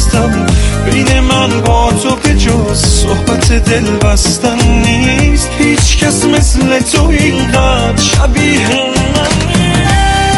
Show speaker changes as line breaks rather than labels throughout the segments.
هستم. بین من با تو به جز صحبت دل بستن نیست. هیچ کس مثل تو اینقدر شبیه من نیست.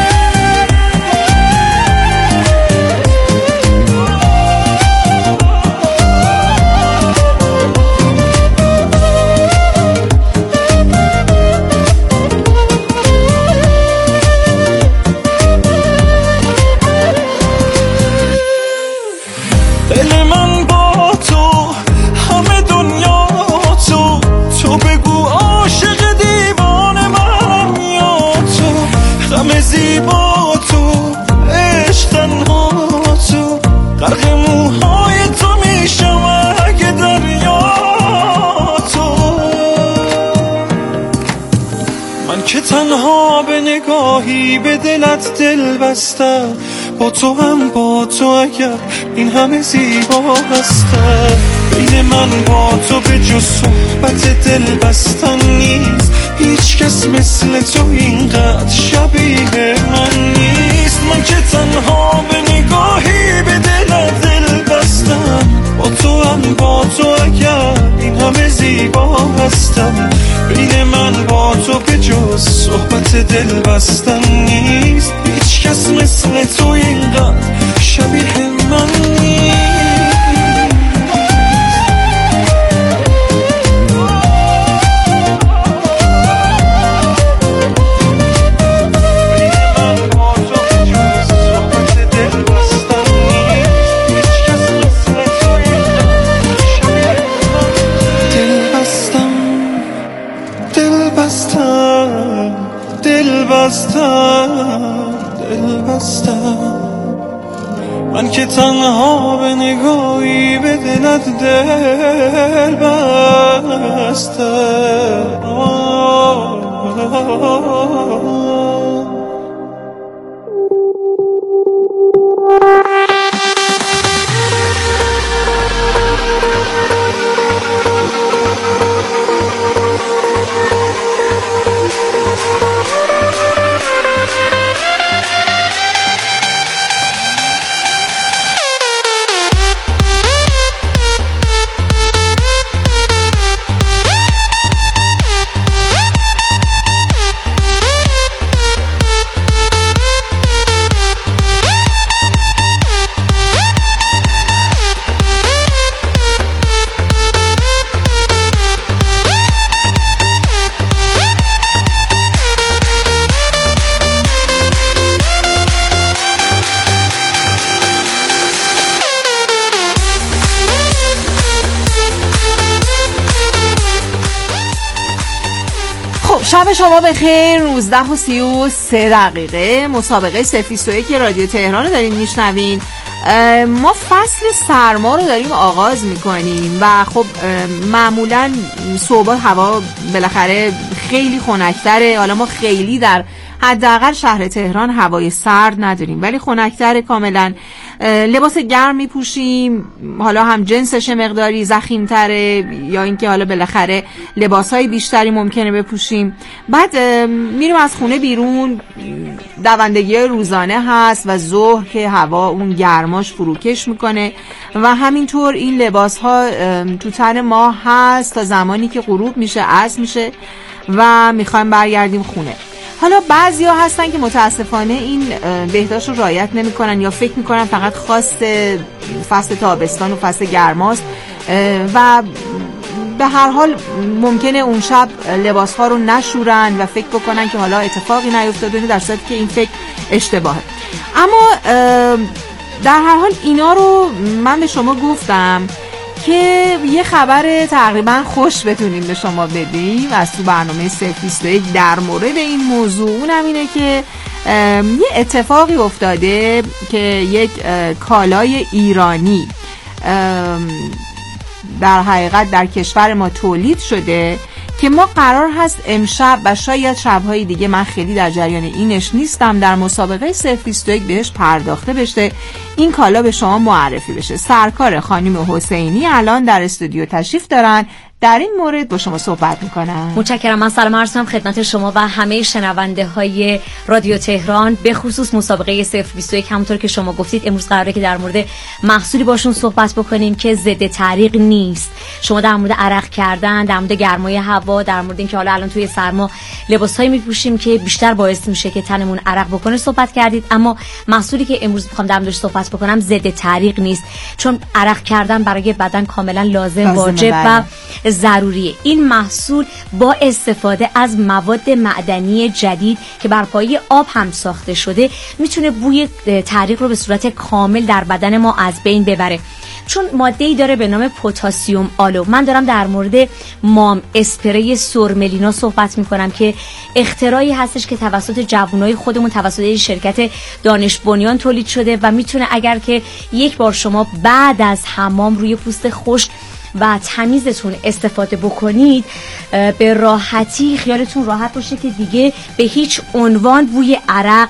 دل من با تو همه دنیا تو، تو بگو عاشق دیوانه منم یا تو. غم زیبا تو، عشق تنها تو، غرق موهای تو میشم اگه دریا تو. من که تنها به نگاهی به دلت دل بستم، با تو هم با تو اگر این همه زیبا هستم. بین من با تو به جز صحبت دل بستن نیست. هیچ کس مثل تو اینقدر شبیه من نیست. من که تنها به نگاهی به دلت دل بستم، با تو هم با تو اگر این همه زیبا هستم. بین من با تو به جز صحبت دل بستن نیست. هیچ کس مثل تو اینقدر شبیه من نیست. دل بستم من که تنها به نگاهی به دلت دل بستم.
شب شما بخیر. 19:33 مسابقه 021 رادیو تهران رو دارین میشنوین. ما فصل سرما رو داریم آغاز میکنیم و خب معمولا صبح هوا بالاخره خیلی خنک‌تره. حالا ما خیلی در حداقل شهر تهران هوای سرد نداریم ولی خنک‌تره کاملا. لباس گرم میپوشیم، حالا هم جنسش مقداری ضخیم‌تره یا اینکه حالا بالاخره لباسهای بیشتری ممکنه بپوشیم. بعد میریم از خونه بیرون، دوندگی روزانه هست و ظهر که هوا اون گرماش فروکش میکنه و همینطور این لباسها تو تن ما هست تا زمانی که غروب میشه، عصر میشه و میخوایم برگردیم خونه. حالا بعضیا هستن که متاسفانه این بهداشت رو رعایت نمی‌کنن یا فکر می‌کنن فقط خاص فصل تابستان و فصل گرماست و به هر حال ممکنه اون شب لباس‌ها رو نشورن و فکر بکنن که حالا اتفاقی نیفتاده، در صورتی که این فکر اشتباهه. اما در هر حال اینا رو من به شما گفتم که یه خبر تقریبا خوش بتونیم به شما بدیم از تو برنامه 021 در مورد این موضوع. اونم اینه که یه اتفاقی افتاده که یک کالای ایرانی در حقیقت در کشور ما تولید شده که ما قرار هست امشب و شاید شبهای دیگه، من خیلی در جریان اینش نیستم، در مسابقه 021 بهش پرداخته بشه، این کالا به شما معرفی بشه. سرکار خانم حسینی الان در استودیو تشریف دارن. در این مورد با شما صحبت میکنم.
متشکرم. من سلام عرض می‌کنم خدمت شما و همه شنونده های رادیو تهران، به خصوص مسابقه 021. همونطور که شما گفتید امروز قراره که در مورد محصولی باشون صحبت بکنیم که ضد تعریق نیست. شما در مورد عرق کردن، در مورد گرمای هوا، در مورد اینکه حالا الان توی سرما لباسایی میپوشیم که بیشتر باعث میشه که تنمون عرق بکنه صحبت کردید، اما محصولی که امروز میخوام در موردش صحبت بکنم ضد تعریق نیست، چون عرق کردن برای بدن کاملا لازم واجب و ضروریه. این محصول با استفاده از مواد معدنی جدید که بر پایه آب هم ساخته شده میتونه بوی تعریق رو به صورت کامل در بدن ما از بین ببره، چون ماده‌ای داره به نام پتاسیم آلو. من دارم در مورد مام اسپری سورملینا صحبت میکنم که اختراعی هستش که توسط جوانای خودمون توسط شرکت دانش بنیان تولید شده و میتونه اگر که یک بار شما بعد از حمام روی پوست خشک و تمیزتون استفاده بکنید، به راحتی خیالتون راحت باشه که دیگه به هیچ عنوان بوی عرق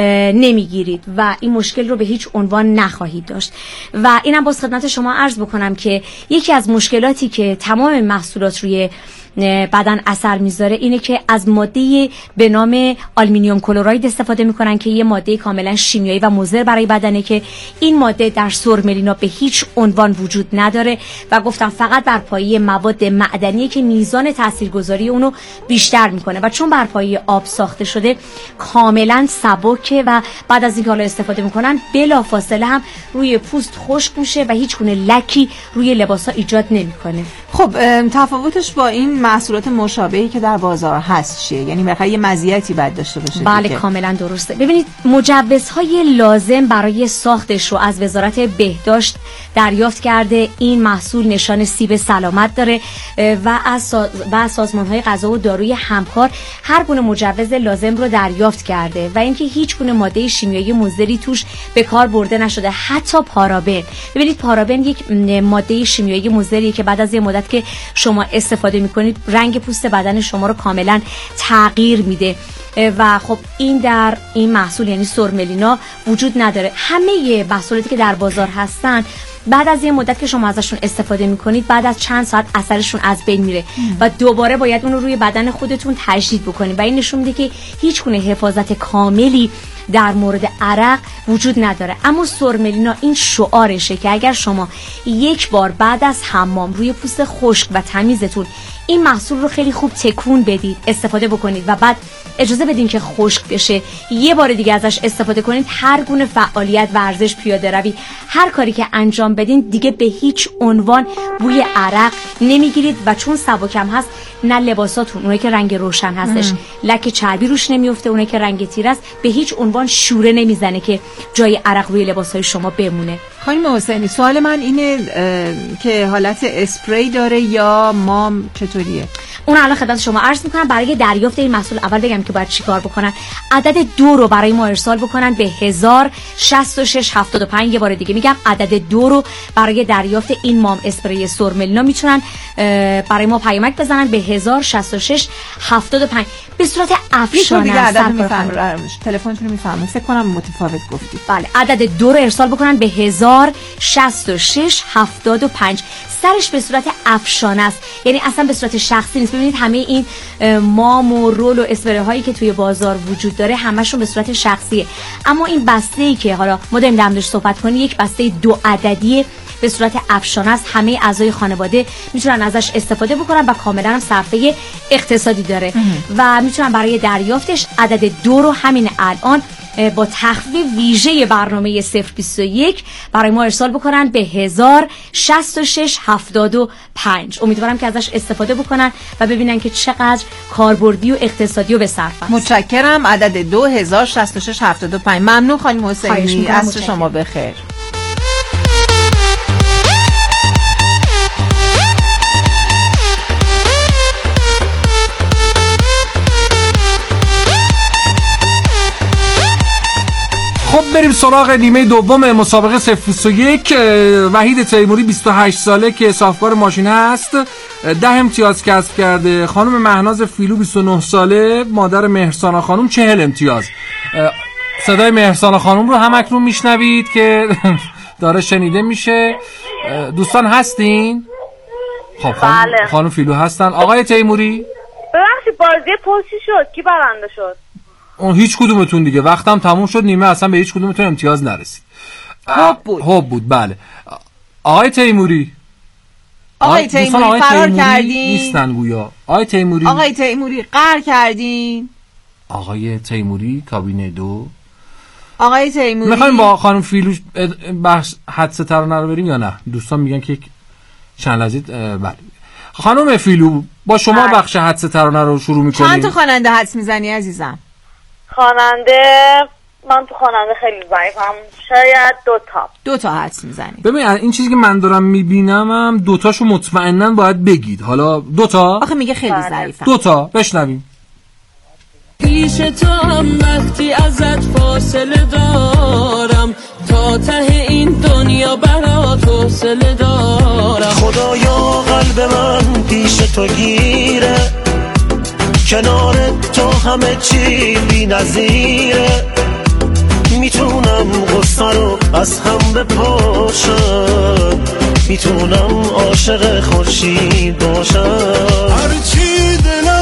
نمیگیرید و این مشکل رو به هیچ عنوان نخواهید داشت. و اینم باز خدمت شما عرض بکنم که یکی از مشکلاتی که تمام محصولات روی بدن اثر میذاره اینه که از ماده به نام آلومینیوم کلراید استفاده میکنن که یه ماده کاملا شیمیایی و مضر برای بدنه که این ماده در سورملینا به هیچ عنوان وجود نداره و گفتم فقط بر پایه مواد معدنیه که میزان تاثیرگذاری اونو بیشتر میکنه و چون بر پایه آب ساخته شده کاملا سبکه و بعد از اینکه حالا استفاده میکنن بلافاصله هم روی پوست خشک میشه و هیچ گونه لکی روی لباسا ایجاد نمیکنه.
خب تفاوتش با این محصولات مشابهی که در بازار هست چیه؟ یعنی بالاخره یه مزیتی باید داشته باشه.
بله کاملا درسته. ببینید مجوزهای لازم برای ساختش رو از وزارت بهداشت دریافت کرده. این محصول نشان سیب سلامت داره و از سازمان‌های غذا و داروی همکار هر گونه مجوز لازم رو دریافت کرده و اینکه هیچ گونه ماده شیمیایی مضری توش به کار برده نشده، حتی پارابن. ببینید پارابن یک ماده شیمیایی مضریه که بعد از یه مدت که شما استفاده میکنید رنگ پوست بدن شما رو کاملا تغییر میده و خب این در این محصول یعنی سورملینا وجود نداره. همه محصولاتی که در بازار هستن بعد از یه مدت که شما ازشون استفاده میکنید بعد از چند ساعت اثرشون از بین میره و دوباره باید اون رو روی بدن خودتون تجدید بکنید و این نشون میده که هیچ گونه حفاظت کاملی در مورد عرق وجود نداره. اما سورملینا این شعارشه که اگر شما یک بار بعد از حمام روی پوست خشک و تمیزتون این محصول رو خیلی خوب تکون بدید، استفاده بکنید و بعد اجازه بدین که خشک بشه، یه بار دیگه ازش استفاده کنید، هر گونه فعالیت، ورزش، پیاده روی، هر کاری که انجام بدین دیگه به هیچ عنوان بوی عرق نمیگیرید و چون سبکم هست نه لباساتون اونایی که رنگ روشن هستش لکه چربی روش نمیفته، اونایی که رنگ تیره است به هیچ عنوان شوره نمیزنه که جای عرق روی لباسای شما بمونه.
خانم حسینی سوال من اینه که حالت اسپری داره یا مام چطوریه؟
اون الان خدمت شما عرض میکنم. برای دریافت این محصول اول بگم که باید چیکار بکنن. عدد 2 رو برای ما ارسال بکنن به 106675. یه بار دیگه میگم عدد 2 رو برای دریافت این مام اسپری سورملینا میتونن برای ما پیامک بزنن به 106675 به صورت افشانه.
تلفنتون رو میفهمم فکر کنم متفاوت گفتید.
بله عدد 2 رو ارسال بکنن به 106675. سرش به صورت افشانه است، یعنی اصلا به صورت شخصی نیست. ببینید همه این مام و رول و اسپری هایی که توی بازار وجود داره همشون به صورت شخصیه، اما این بسته‌ای که حالا ما داریم در موردش صحبت کنیم یک بسته 2 عددیه به صورت افشانه است. همه اعضای خانواده میتونن ازش استفاده بکنن و کاملا هم صرفه اقتصادی داره و میتونن برای دریافتش عدد 2 رو همین الان با تخفیف ویژه برنامه 021 برای ما ارسال بکنن به 106675. امیدوارم که ازش استفاده بکنن و ببینن که چقدر کاربردی و اقتصادی و به صرف است.
متشکرم. عدد 206675. ممنون خانم حسینی، عصر شما بخیر.
خب بریم سراغ نیمه دوم مسابقه 021. وحید تیموری 28 ساله که صافکار ماشین هست 10 امتیاز کسب کرده. خانم مهناز فیلو 29 ساله مادر مهرسانا خانم 40 امتیاز. صدای مهرسانا خانم رو هم اکنون میشنوید که داره شنیده میشه. دوستان هستین؟ خب
بله.
خانم فیلو هستن. آقای تیموری
ببخشید بازی پستی شد، کی برنده شد؟
اون هیچ کدومتون دیگه، وقتم تموم شد، نیمه اصلا به هیچ کدومتون امتیاز نرسید. خوب بود بله. آقای تیموری
فرار کردین؟
نیستن گویا. آقای تیموری
قهر کردین؟
آقای تیموری کابینه 2.
آقای تیموری
میخوایم با خانم فیلوش بحث حدس ترانه رو بریم یا نه؟ دوستان میگن که چند لحظه بله. خانم فیلو با شما بخش حدس ترانه رو شروع میکنیم.
چند تا خواننده حدس میزنی عزیزم؟
من تو خواننده خیلی ضعیفم، شاید 2 تا
حدس میزنی.
ببین این چیزی که من دارم میبینم هم 2 تاشو مطمئناً باید بگید. حالا 2 تا
آخه میگه خیلی ضعیفم.
2 تا بشنویم.
پیش تو هم وقتی ازت فاصله دارم، تا ته این دنیا برات حوصله دارم.
خدایا قلب من پیش تو گیره، کنار تو همه چی بی نظیره. میتونم غصه رو از هم بپاشم، میتونم عاشق خورشید باشم. هرچی دلم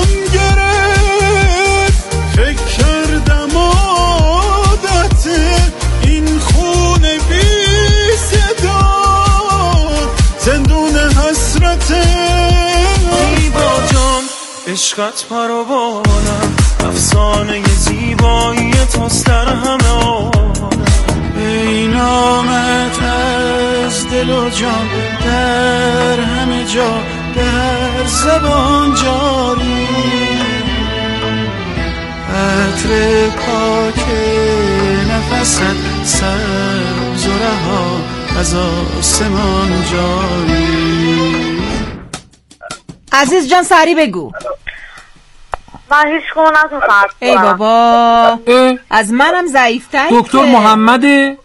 گرفت فکر کردم عادته، این خونه بی صدا زندون حسرته. زیبا جان عشقت پروانم، افسانه زیبایی توست در همه آدم. ای نامت از دل و جان در همه جا در زبان جاری. عطر پاک نفست سبز و رها از آسمان جاری.
عزیز جان سری بگو.
من هیچ کنم نتونم.
ای بابا از منم ضعیف‌تر.
دکتر محمده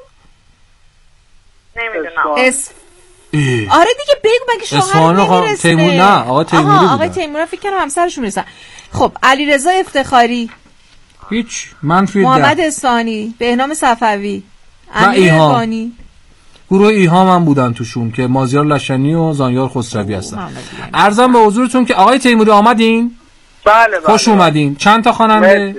نمیدونم.
آره دیگه بگو مگه شوهر نمیرسه.
تیمور نه آقا تیموری بودن.
آقای تیمور فکر کنم همسرشون میرسن. خب علیرضا افتخاری،
هیچ منفی 10.
محمد اصفهانی، بهنام صفوی، امیر ربانی.
گروه ایهام هم بودن توشون که مازیار لشنی و زانیار خسروی هستن. عرضم به حضورتون که آقای تیموری آمدین؟
بله.
خوش اومدین. چند تا خواننده؟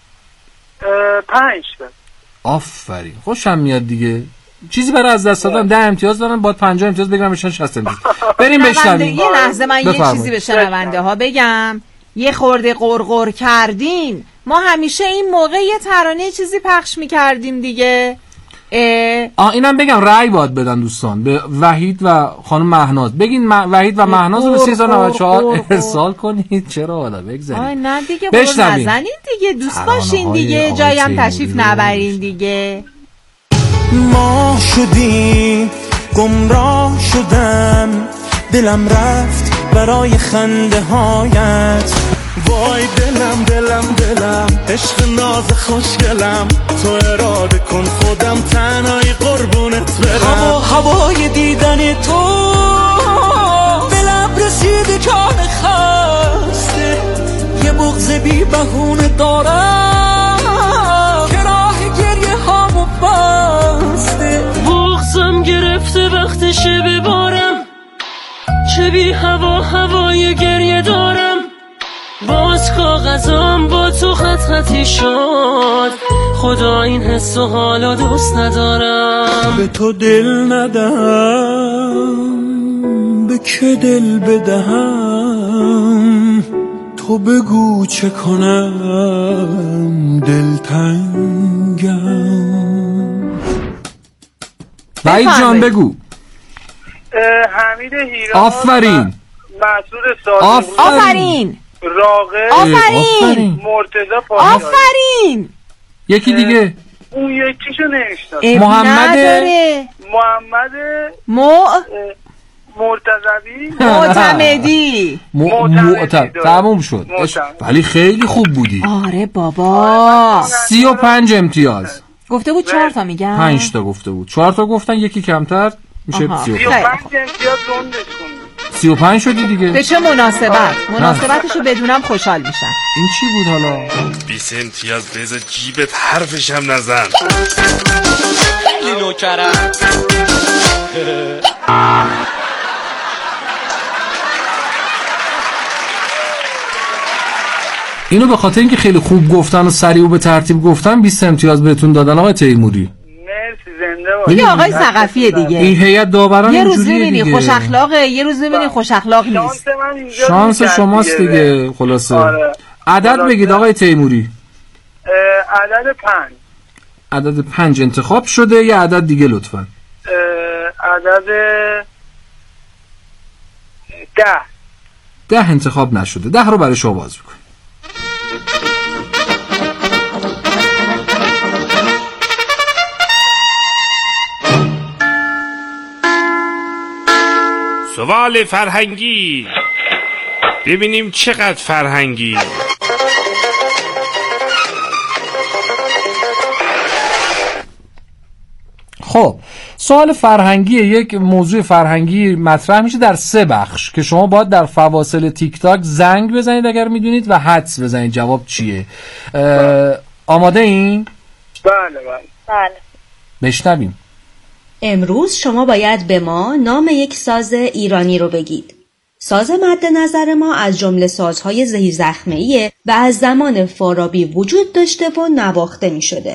5 تا.
آفرین خوشم میاد دیگه. چیزی برای از دست دادن 10 امتیاز دارن، باید 50 امتیاز بگیرن بشن 60 امتیاز. بریم بشنویم.
یه لحظه من یه چیزی به شنونده ها بگم. یه خورده قرقر کردین. ما همیشه این موقع یه ترانه چیزی پخش می‌کردیم دیگه.
اینم بگم رأی باید بدن دوستان به وحید و خانم مهناز. بگین وحید و مهناز رو به 3094 ارسال کنید. چرا حالا بگذارید.
نه دیگه نزنین دیگه، دوست باشین دیگه، جایی هم تشریف نبرین دیگه.
ما شدیم گمراه شدم، دلم رفت برای خنده هایت. وای دلم دلم دلم عشق ناز خوشگلم، تو اراده کن خودم تنهایی قربونت برم. هوای دیدن تو دلم رسید جان خواسته، یه بغض بی بهونه دارم که راه گریه هامو بسته.
بغضم گرفته وقتشه ببارم، چه بی هوای گریه دارم. باز کاغذم با تو خطی شد، خدا این حس و حالا دوست ندارم.
به تو دل ندم، به که دل بدهم، تو بگو چه کنم دلتنگم.
وحید جان بگو.
حمید هیران،
آفرین.
مسعود صادقی،
آفرین.
راغب،
آفرین.
مرتضی پاشایی،
آفرین.
یکی دیگه
اون یکیشو نمیشناسم.
محمد
مرتضوی
معتمدی.
تموم شد. ولی خیلی خوب بودی.
آره بابا.
35 امتیاز
گفته بود 4 تا میگم.
5 تا گفته بود. 4 تا گفتن یکی کمتر میشه 35
امتیاز روندش کن.
35 شدی دیگه.
به چه مناسبتشو بدونم خوشحال میشم.
این چی بود حالا؟
20 امتیاز بذار جیبت، حرفش هم نزن.
خیلی نوکرم.
اینو به خاطر اینکه خیلی خوب گفتن و سریع و به ترتیب گفتن 20 امتیاز بهتون دادن آقای تیموری.
مرسی، زنده باشید.
دیگه آقای ثقفیه دیگه.
این هیئت داوران
یه روز
اینجوریه
می‌بینی
دیگه.
خوش اخلاقه، یه روز می‌بینی خوش اخلاق نیست.
شانس من اینجا
شانس
نیست
شماست دیگه. خلاصه
آره.
عدد
خلاصه.
بگید آقای تیموری.
عدد 5.
عدد 5 انتخاب شده. یه عدد دیگه لطفاً.
عدد 10.
10 انتخاب نشده. 10 رو برای شما باز می‌کنم.
سوال فرهنگی، ببینیم چقدر فرهنگی.
خب سوال فرهنگی، یک موضوع فرهنگی مطرح میشه در 3 بخش که شما باید در فواصل تیک تاک زنگ بزنید اگر میدونید و حدس بزنید جواب چیه. آماده این؟
بله بله.
بله.
بشنویم.
امروز شما باید به ما نام یک ساز ایرانی رو بگید. ساز مد نظر ما از جمله سازهای زهی زخمه‌ایه و از زمان فارابی وجود داشته و نواخته می شده.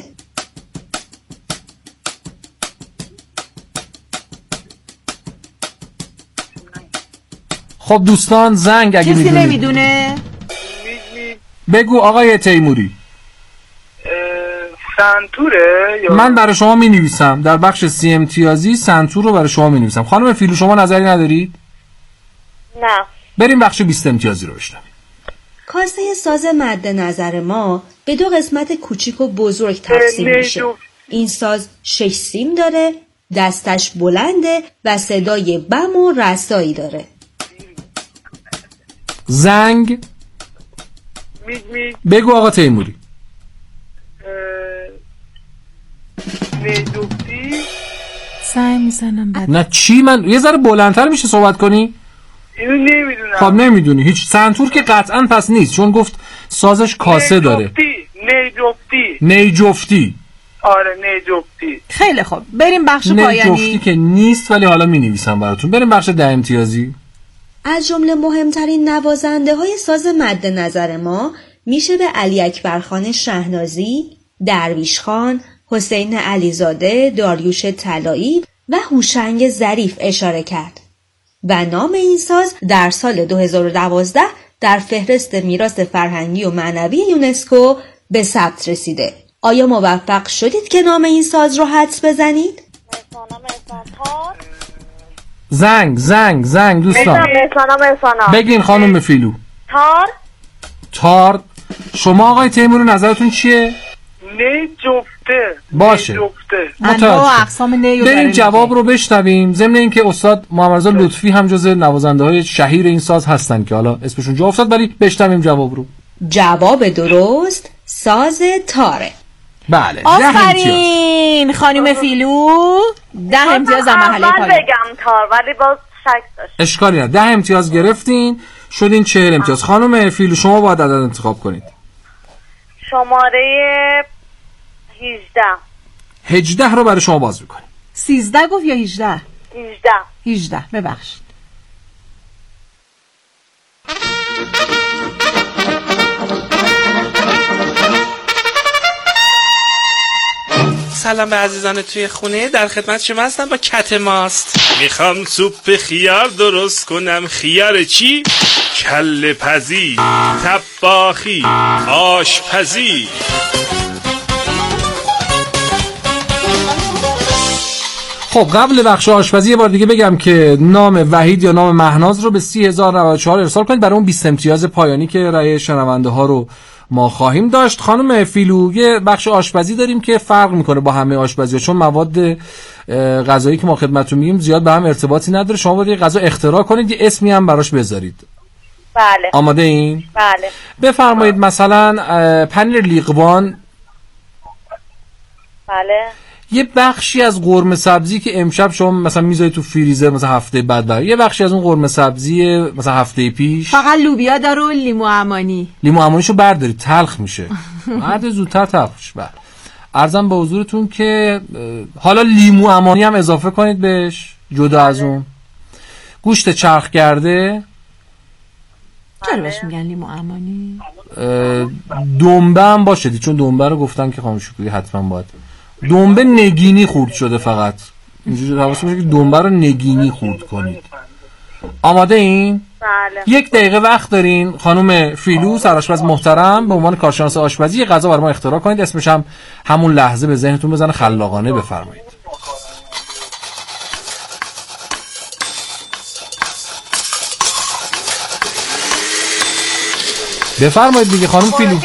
خب دوستان زنگ اگه
کسی
میدونید
نمیدونه؟
بگو آقای تیموری.
سنتوره یا
من برای شما می نویسم در بخش 30 امتیازی سنتور رو برای شما می نویسم. خانم فیلو شما نظری ندارید؟
نه.
بریم بخش 20 امتیازی رو بشنویم.
کاسه ساز مد نظر ما به 2 قسمت کوچیک و بزرگ تقسیم میشه. این ساز 6 سیم داره، دستش بلنده و صدای بم و رسایی داره.
زنگ بگو آقا تیموری.
نیدوفتی.
سعی میزنم بعد.
نه چی؟ من یه ذره بلندتر میشه صحبت کنی؟
اینو نمیدونم.
خب نمیدونی هیچ. سنتور که قطعا پس نیست چون گفت سازش کاسه داره. نیجفتی.
آره نیجفتی.
خیلی خوب بریم بخش پایانی.
نیجفتی که نیست ولی حالا می نویسم براتون. بریم بخش 10 امتیازی.
از جمله مهمترین نوازنده های ساز مد نظر ما میشه به علی اکبر خان شهنازی، درویش خان، حسین علیزاده، داریوش طلایی و هوشنگ ظریف اشاره کرد و نام این ساز در سال 2012 در فهرست میراث فرهنگی و معنوی یونسکو به ثبت رسیده. آیا موفق شدید که نام این ساز رو حدس بزنید؟
زنگ دوستان بگین خانم فیلو. تار. شما آقای تیموری نظرتون چیه؟
نیجفته.
باشه.
انواع اقسام نیو.
بریم جواب رو بشنویم. ضمن اینکه استاد محمدرضا لطفی هم جزو نوازنده های شهیر این ساز هستن که حالا اسمشون جا افتاد، ولی بشنویم جواب رو.
جواب درست ساز تاره.
بله.
آفرین خانم فیلو. 10 امتیاز در مرحله پایان.
بگم تار ولی باز شک داشت.
اشکالی نه. 10 امتیاز گرفتین شدین 40 امتیاز. خانم فیلو شما باید عدد انتخاب کنید.
شماره
18 رو برای شما باز میکنیم.
13 گفت یا 18؟
18
ببخشید.
سلام به عزیزان توی خونه، در خدمت شما هستم با کت ماست. میخوام سوپ خیار درست کنم. خیار چی؟ کله پزی، طباخی، آشپزی.
خب قبل بخش آشپزی یه بار دیگه بگم که نام وحید یا نام مهناز رو به 30,094 ارسال کنید برای اون 20 امتیاز پایانی که رأی شنونده ها رو ما خواهیم داشت. خانم فیلو یه بخش آشپزی داریم که فرق میکنه با همه آشپزی‌ها، چون مواد غذایی که ما خدمتتون میگیم زیاد به هم ارتباطی نداره. شما باید یه غذا اختراع کنید، یه اسمی هم براش بذارید.
بله.
آماده این؟
بله.
بفرمایید. مثلا پنیر لیقوان.
بله.
یه بخشی از قرمه سبزی که امشب شما مثلا میذاری تو فریزر مثلا هفته بعد یه بخشی از اون قرمه سبزی مثلا هفته پیش
فقط لوبیا داره و لیمو عمانیشو
بردارید تلخ میشه. بعد زودتر تلخ میشه. بعد عرضم به حضورتون که حالا لیمو عمانی هم اضافه کنید بهش جدا از اون. گوشت چرخ کرده
رو بهش میگن لیمو عمانی؟
دنبه هم باشه چون دنبه رو گفتن که خانم شکوری حتما باید دنبه نگینی خورد شده، فقط اینجوری حواستون باشه که دنبه رو نگینی خورد کنید. آماده این؟
بله.
1 دقیقه وقت دارین خانم فیلو سرآشپز محترم به عنوان کارشناس آشپزی یه غذا برای ما اختراع کنید، اسمش هم همون لحظه به ذهنتون بزنه خلاقانه. بفرمایید. بفرمایید دیگه خانم فیلو.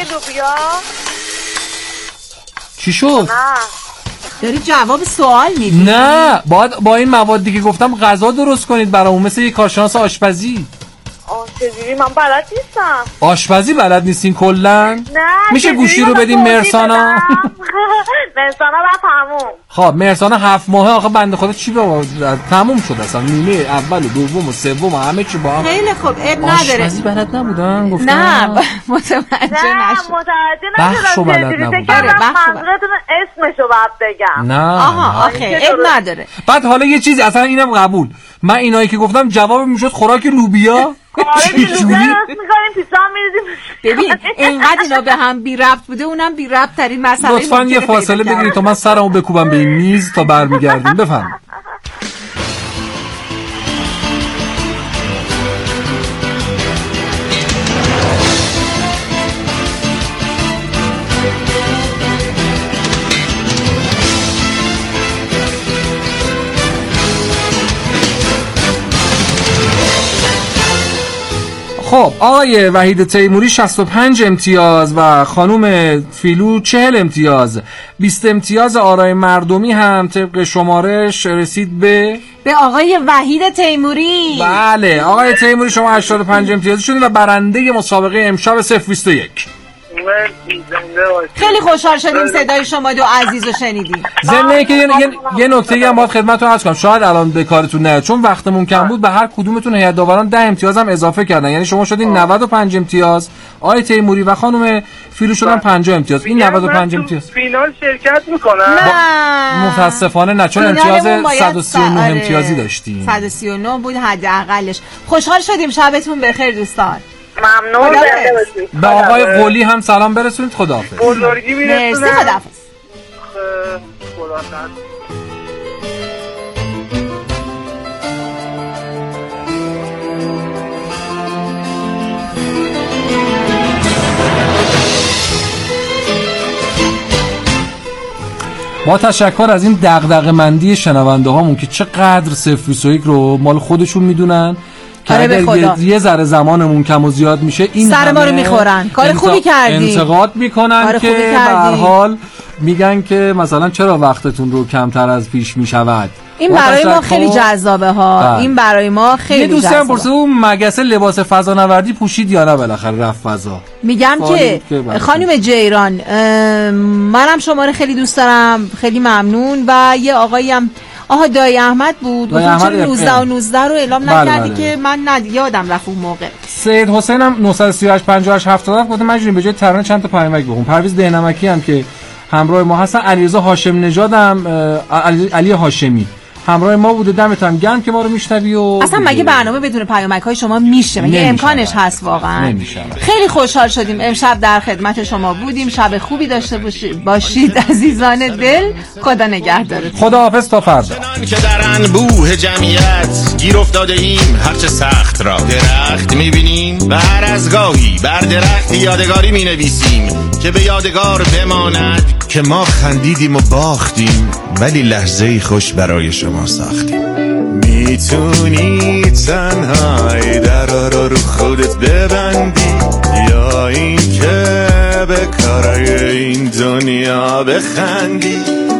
چی شد؟
نه
داری جواب سوال میدی؟
نه باید با این موادی که گفتم غذا درست کنید برامون مثل یک کارشناس آشپزی.
چجوری؟ من بلد نیستم.
آشپزی بلد نیستین کلن؟
نه
میشه گوشی رو بدیم مرسانا؟
مرسانا رفت همون.
خب مرسانا 7 ماهه آخه بنده خدا چی بابا تموم شد اصلا نیمه اول و دوم و سوم و همه چی با هم.
خیلی خوب اب نداره.
آشپزی بلد نبودن گفتم؟
نه متوجه نشد.
بخشو بلد نبودن.
منظورتون اسمشو باید بگم.
نه
آها آخه اب نداره.
بعد حالا یه چیزی اصلا اینم قبول، من اینایی که گفتم جواب میشد خوراک لوبیا.
آره لوبیا درست می‌کنیم پیتزا می‌ریزیم.
ببین اینقدر اینا به هم بی ربط بوده اونم بی ربط ترین مسئله.
لطفاً یه فاصله بگیرید تا من سرمو بکوبم به این میز تا برمیگردیم. بفهم. خب آقای وحید تیموری 65 امتیاز و خانوم فیلو 40 امتیاز. 20 امتیاز آرای مردمی هم طبق شمارش رسید به
آقای وحید تیموری.
بله آقای تیموری شما 85 امتیازی شدید و برنده مسابقه امشب 021.
خیلی خوشحال شدیم صدای شما دو عزیز رو شنیدیم.
ضمن که یه نکته‌ای هم باید خدمتتون عرض کنم، شاید الان به کارتون نیاد چون وقتمون کم بود، به هر کدومتون هیئت داوران 10 امتیاز هم اضافه کردن، یعنی شما شدین 95 امتیاز، آقای تیموری و خانم فیلو شدن 50 امتیاز. این 95 امتیاز
فینال شرکت میکنن؟
نه
متاسفانه نه، چون امتیاز 139 امتیازی داشتیم.
139 بود حداقلش. خوشحال شدیم، شبتون بخیر دوستان.
ممنون.
به آقای قلی هم سلام برسونید. خداحافظ.
بزرگی میرسونم.
مرسی خداحافظ.
با تشکر از این دغدغه‌مندی شنونده هامون که چقدر 021 رو مال خودشون میدونن که اگر یه ذره زمانمون کم و زیاد میشه این
سر ما رو میخورن. کار خوبی کردی.
انتقاد میکنن که به هر حال میگن که مثلا چرا وقتتون رو کمتر از پیش میشود.
این برای ما خیلی جذابه ها. این برای ما خیلی جذابه.
یه دوستم پرسید اون مگسه لباس فضانوردی پوشید یا نه بالاخره رفت فضا.
میگم که خانم جیران منم شما رو خیلی دوست دارم، خیلی ممنون. و یه آقایی هم دایی احمد بود، گفتم چرا 19 و 19 رو اعلام نکردی که من یادم رفت اون موقع.
سید حسین هم 938 58 70 گفت مجبوریم به جای ترانه چند تا پیامک بگم. پرویز دهنمکی هم که همراه ما هستن، علیرضا هاشم نژاد هم علی هاشمی همراه ما بوده. دمتون گرم که ما رو میشنوی. و
اصلا مگه برنامه بدون پیامک های شما میشه؟ مگه امکانش هست واقعا؟
نمیشه.
خیلی خوشحال شدیم امشب در خدمت شما بودیم. شب خوبی داشته باشید عزیزان دل. خدا نگهدارتون.
خداحافظ تا فردا.
که در انبوه جمعیت گیر افتاده ایم هرچه سخت را. درخت میبینیم و هر از گاهی بر درخت یادگاری مینویسیم که به یادگار بماند که ما خندیدیم و باختیم ولی لحظه‌ای خوش برای شما ساختیم. میتونی تنهایی درا رو خودت ببندی یا این که به کارای این دنیا بخندی.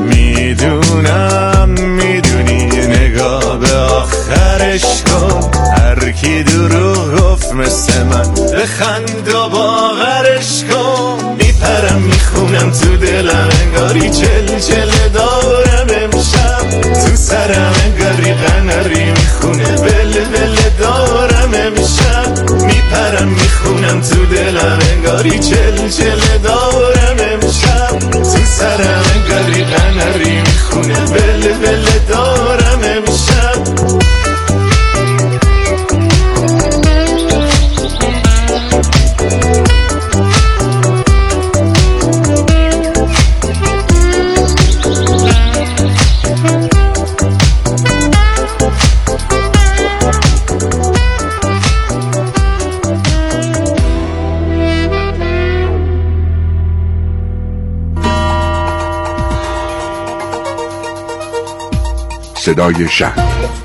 میدونی نگاه به آخرش کن، هر کی دروغ گفت مثل من بخند و باورش کن. میپرم میخونم تو دلم انگاری چل دارم امشب، تو سرم انگاری قناری میخونه بل دارم امشب. میپرم میخونم تو دلم انگاری چل دارم امشب، تو سرم انگاری قناری میخونه بل دارم امشب.
صدای شهر.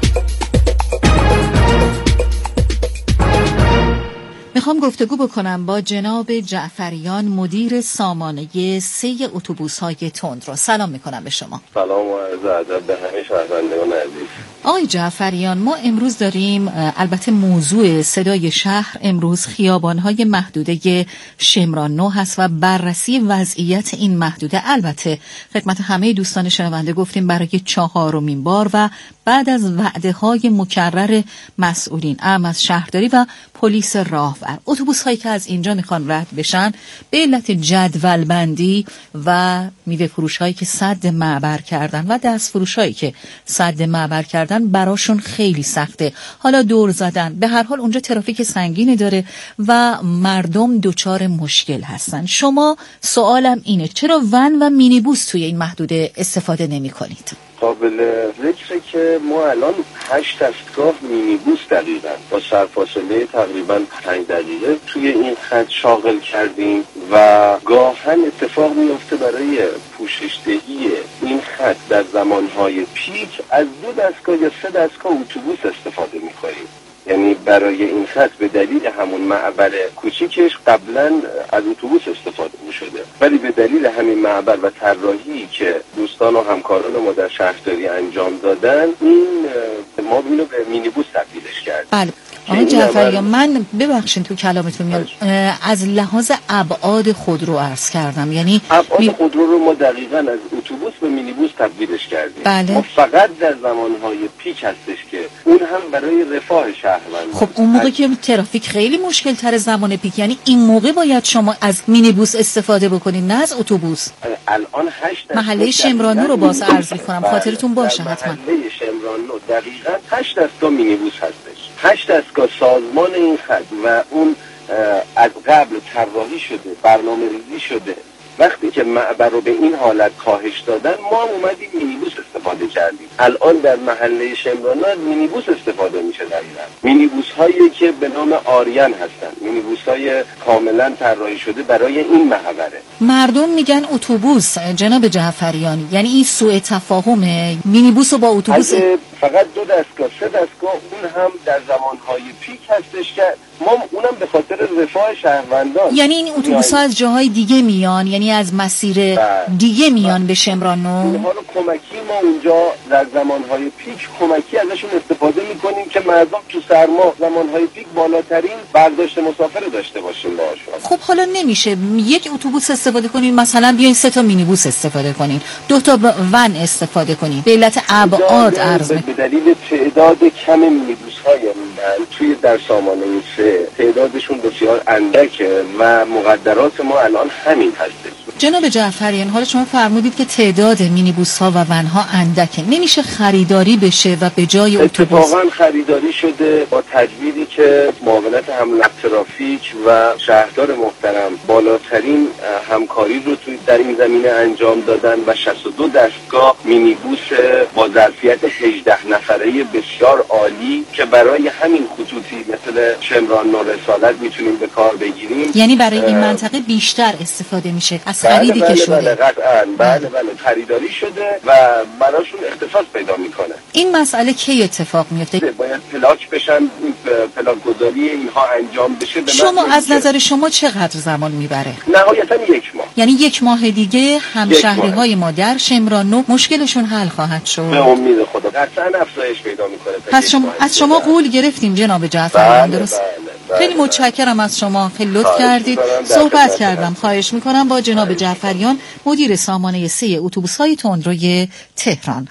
میخوام گفتگو بکنم با جناب جعفریان، مدیر سامانه 3 اتوبوس‌های تندرو. سلام میکنم به شما.
سلام و عرض ادب به همه شهروندان عزیز.
آقای جعفریان، ما امروز داریم، البته موضوع صدای شهر امروز خیابان‌های محدوده شمران نو هست و بررسی وضعیت این محدوده. البته خدمت همه دوستان شنونده گفتیم برای 4مین بار و بعد از وعده‌های مکرر مسئولین اعم از شهرداری و پلیس راهور، اتوبوس‌هایی که از اینجا میخوان رد بشن به علت جدول بندی و میوه فروش‌هایی که سد معبر کردن و دست فروش‌هایی که سد معبر کردن براشون خیلی سخته. حالا دور زدن، به هر حال اونجا ترافیک سنگینی داره و مردم دچار مشکل هستن. شما سوالم اینه چرا ون و مینیبوس توی این محدوده استفاده نمی‌کنید؟
قابل ذکره که ما الان 8 دستگاه مینیبوس دقیقاً با سرفاصله تقریباً 5 دقیقه توی این خط شاغل کردیم و گاهن اتفاق میفته برای پوشش‌دهی این خط در زمانهای پیک از 2 دستگاه یا 3 دستگاه اتوبوس استفاده می‌کنیم. یعنی برای این خط به دلیل همون معبر کوچیکش قبلا از اتوبوس استفاده می‌شده، ولی به دلیل همین معبر و طراحی که دوستان و همکاران ما در شهرداری انجام دادن، این ما اینو به مینیبوس تبدیلش کردیم.
بله. آقای جعفریان، من ببخشید تو کلامتون میاد، از لحاظ ابعاد خودرو عرض کردم، یعنی
ابعاد خودرو رو ما دقیقاً از اتوبوس به مینیبوس تبدیلش کردیم.
بله.
ما فقط در زمانهای پیک هستش که اون هم برای رفاه شهروندان.
خب اون موقع که ترافیک خیلی مشکل تر زمان پیک، یعنی این موقع باید شما از مینیبوس استفاده بکنید نه از اتوبوس.
الان 8
محله شمران نو رو باز عرض می‌کنم خاطرتون باشه حتما.
محله شمران نو دقیقاً 8 دستگاه مینیبوس هستش. 8 دستگاه سازمان این خط و اون از قبل طراحی شده، برنامه ریزی شده. وقتی که معبر رو به این حالت کاهش دادن، ما هم اومدیم مینیبوس استفاده کردیم. الان در محله شمران نو از مینیبوس استفاده میشه دقیقاً. مینیبوس هایی که به نام آریان هستن، مینیبوس های کاملا طراحی شده برای این محوره.
مردم میگن اتوبوس جناب جعفریان، یعنی این سوء تفاهمه، مینیبوس رو با اتوبوس
فقط 2 دستگاه 3 دستگاه اون هم در زمانهای پیک هستش که ما اونم به خاطر رفاه شهروندان.
یعنی این اتوبوس‌ها از جاهای دیگه میان، یعنی از مسیر دیگه میان به شمران نو.
اونها رو کمکی ما اونجا در زمانهای پیک کمکی ازشون استفاده میکنیم که مردم تو سرما زمانهای پیک بالاترین برداشت مسافر داشته باشیم باهاشون.
خب حالا نمیشه یک اتوبوس استفاده کنین، مثلا بیاین 3 تا مینیبوس استفاده کنین، 2 تا ون استفاده کنین، به علت ابعاد عرض
به دلیل تعداد کم مینیبوس‌های من توی در سامانه 3 تعدادشون بسیار اندکه و مقدرات ما الان همین هستش.
جناب جعفریان، حالا شما فرمودید که تعداد مینیبوس‌ها و ون‌ها اندکه، نمیشه خریداری بشه و به جای اتوبوس؟
اتفاقاً خریداری شده با تجویدی که معاونت حمل ترافیک و شهردار محترم بالاترین همکاری رو توی در این زمینه انجام دادن و 62 دستگاه مینیبوس با ظرفیت 18 نفره بسیار عالی که برای همین خطوطی مثل شمران نو رسالت میتونیم به کار بگیریم.
یعنی برای این منطقه بیشتر استفاده میشه از خریدی که شده.
بله قطعاً. بله خریداری شده و براشون اختصاص پیدا میکنه.
این مسئله کی اتفاق میفته؟
باید پلاک بشن، این پلاک گذاری اینها انجام بشه.
شما از نظر شما چقدر زمان میبره؟
نهایتاً 1 ماه.
یعنی 1 ماه دیگه همشهری‌های ما در شمران نو مشکلشون حل خواهد شد.
به امید خدا قطعاً افزایش پیدا میکنه.
پس از شما قول گرفتیم جناب جعفریان، درست؟ خیلی متشکرم از شما، خیلی لطف کردید. صحبت کردم، خواهش میکنم با جناب جعفریان، مدیر سامانه 3 اتوبوس‌های تندروی تهران.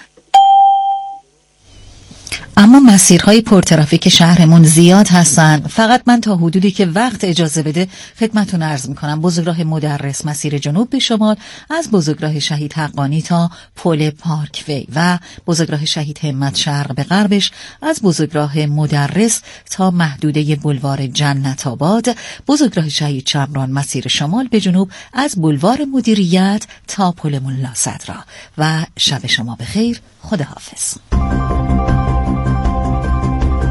اما مسیرهای پرترافیک شهرمون زیاد هستن. فقط من تا حدودی که وقت اجازه بده خدمتتون عرض میکنم. بزرگراه مدرس مسیر جنوب به شمال از بزرگراه شهید حقانی تا پل پارک وی و بزرگراه شهید همت شرق به غربش از بزرگراه مدرس تا محدوده بولوار جنت آباد، بزرگراه شهید شمران مسیر شمال به جنوب از بولوار مدیریت تا پل ملا صدرا. و شب شما بخیر، خداحافظ.